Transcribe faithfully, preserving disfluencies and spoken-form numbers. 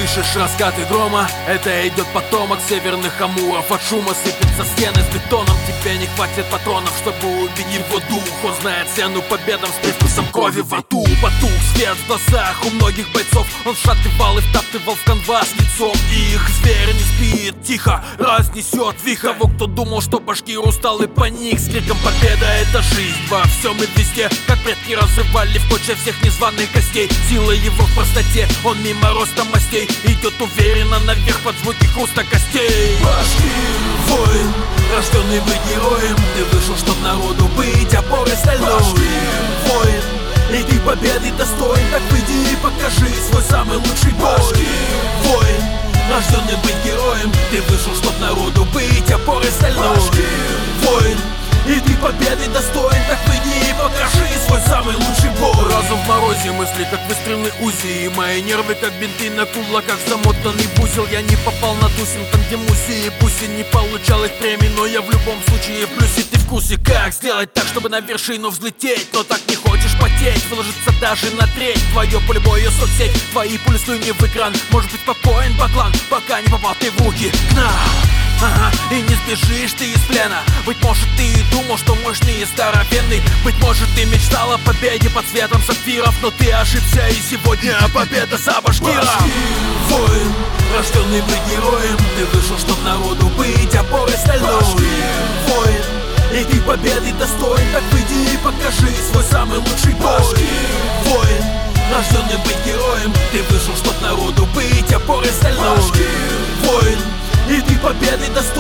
Слышишь раскаты грома? Это идет потомок северных амуров. От шума сыпятся стены с бетоном. Тебе не хватит патронов, чтобы убить его дух. Он знает цену победам с привкусом крови во рту. Потух свет в глазах у многих бойцов. Он вшатывал и втаптывал в канвас лицом их. Зверь не спит, тихо разнесет вихрь того, кто думал, что башкир устал и паник. С криком победа — это жизнь во всем и везде. Как предки разрывали в клочья всех незваных гостей. Сила его в простоте, он мимо роста мастей идет уверенно наверх под звуки хруста костей. Башкир, воин, рожденный быть героем. Ты вышел, чтоб народу быть опорой стальной. Башкир, воин, и ты победы достоин. Так выйди и покажи свой самый лучший бой. Башкир, воин, рожденный быть героем. Ты вышел, чтоб народу быть опорой стальной. Башкир, воин, и ты победы достоин. Так выйди и покажи свой самый лучший бой. Разум в морозе, мысли как выстрелы УЗИ. И мои нервы как бинты на кулаках замотанный в узел. Я не попал на тусин, там где музеи. Пусть и не получал их премий, но я в любом случае в плюсе. Ты в курсе, как сделать так, чтобы на вершину взлететь. Но так не хочешь потеть, выложиться даже на треть. Твое поле боя соцсеть, твои пули слюни в экран. Может быть спокоен баклан, пока не попал ты в руки к нам. Ага, и не сбежишь ты из плена. Быть может, ты и думал, что мощный и здоровенный. Быть может, ты мечтал о победе под светом сапфиров. Но ты ошибся, и сегодня победа за башкира. Башкир, воин, рожденный быть героем. Ты вышел, чтоб народу быть опорой стальной. Башкир, воин, и ты победы достоин. Так выйди и покажи свой самый лучший бой. Башкир, воин, рожденный быть героем. Ты вышел, чтоб народу быть опорой стальной. Башкир, воин, и ты победы достоин.